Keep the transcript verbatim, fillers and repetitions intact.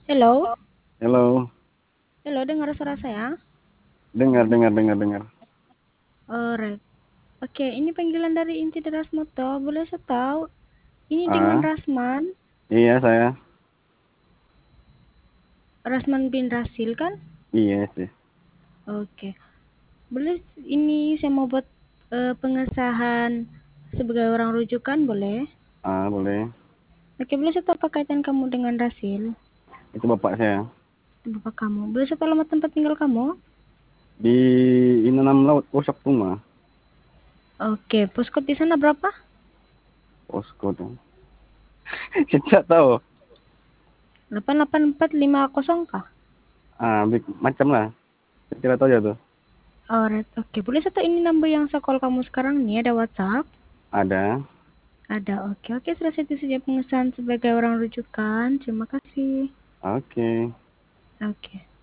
Hello? Halo, Hello, dengar suara saya? dengar, dengar, dengar, dengar. Alright. Oke, ini panggilan dari inti Deras Moto. Boleh saya tahu? Ini dengan Ah, Rasman. iya saya, Rasman bin Rasil kan? iya sih. Oke. Boleh ini saya mau buat eh, pengesahan sebagai orang rujukan, boleh? Ah, boleh. Oke, boleh saya tahu apa kaitan kamu dengan Rasil? Itu bapak saya. Bapak kamu. Boleh saya tahu alamat tempat tinggal kamu? Di Inanam Laut, Posak Tuma. Oke, poskot di sana berapa? Posko tuh. Saya tahu. delapan delapan empat lima nol kah? Ah, bik- macam lah. Saya tidak tahu ya tuh. Alright, oke. Boleh saya tahu ini number yang saya call kamu sekarang nih, ada WhatsApp? Ada. Ada, oke. Oke, sudah itu saja pengesahan sebagai orang rujukan. Terima kasih. Oke. Oke.